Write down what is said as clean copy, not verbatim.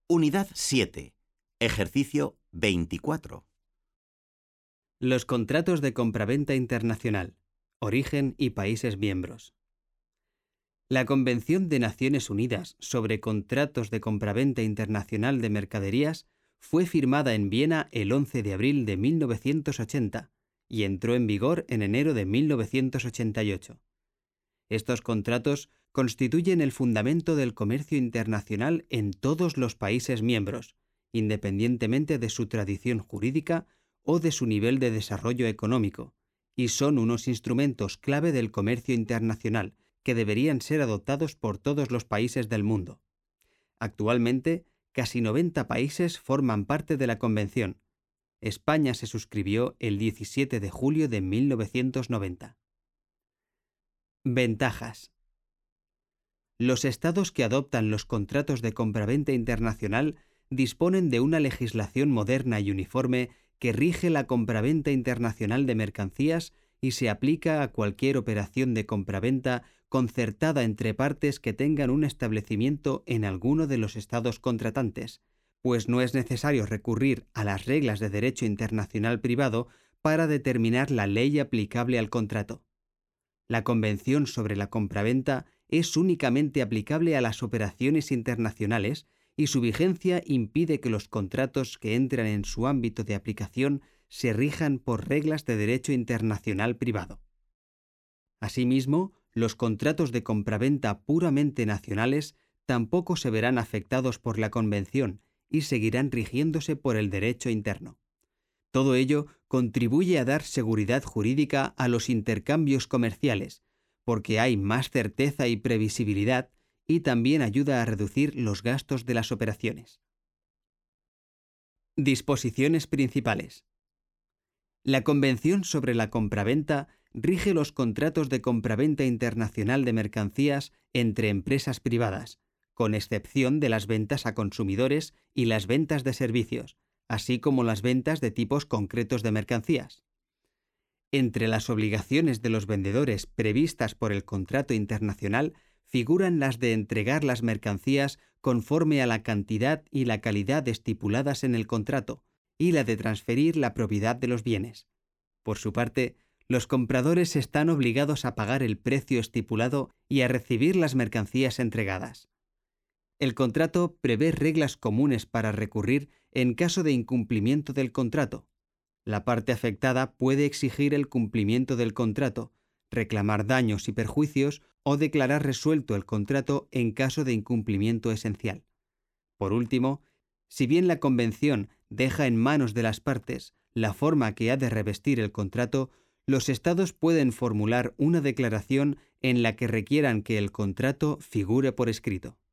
Unidad 7. Ejercicio 24. Los contratos de compraventa internacional, origen y países miembros. La Convención de Naciones Unidas sobre Contratos de Compraventa Internacional de Mercaderías fue firmada en Viena el 11 de abril de 1980 y entró en vigor en enero de 1988. Estos contratos constituyen el fundamento del comercio internacional en todos los países miembros, independientemente de su tradición jurídica o de su nivel de desarrollo económico, y son unos instrumentos clave del comercio internacional que deberían ser adoptados por todos los países del mundo. Actualmente, casi 90 países forman parte de la Convención. España se suscribió el 17 de julio de 1990. Ventajas. Los estados que adoptan los contratos de compraventa internacional disponen de una legislación moderna y uniforme que rige la compraventa internacional de mercancías y se aplica a cualquier operación de compraventa concertada entre partes que tengan un establecimiento en alguno de los estados contratantes, pues no es necesario recurrir a las reglas de derecho internacional privado para determinar la ley aplicable al contrato. La Convención sobre la compraventa es únicamente aplicable a las operaciones internacionales y su vigencia impide que los contratos que entran en su ámbito de aplicación se rijan por reglas de derecho internacional privado. Asimismo, los contratos de compraventa puramente nacionales tampoco se verán afectados por la Convención y seguirán rigiéndose por el derecho interno. Todo ello contribuye a dar seguridad jurídica a los intercambios comerciales, porque hay más certeza y previsibilidad, y también ayuda a reducir los gastos de las operaciones. Disposiciones principales. La Convención sobre la compraventa rige los contratos de compraventa internacional de mercancías entre empresas privadas, con excepción de las ventas a consumidores y las ventas de servicios, así como las ventas de tipos concretos de mercancías. Entre las obligaciones de los vendedores previstas por el contrato internacional figuran las de entregar las mercancías conforme a la cantidad y la calidad estipuladas en el contrato, y la de transferir la propiedad de los bienes. Por su parte, los compradores están obligados a pagar el precio estipulado y a recibir las mercancías entregadas. El contrato prevé reglas comunes para recurrir en caso de incumplimiento del contrato. La parte afectada puede exigir el cumplimiento del contrato, reclamar daños y perjuicios o declarar resuelto el contrato en caso de incumplimiento esencial. Por último, si bien la Convención deja en manos de las partes la forma que ha de revestir el contrato, los estados pueden formular una declaración en la que requieran que el contrato figure por escrito.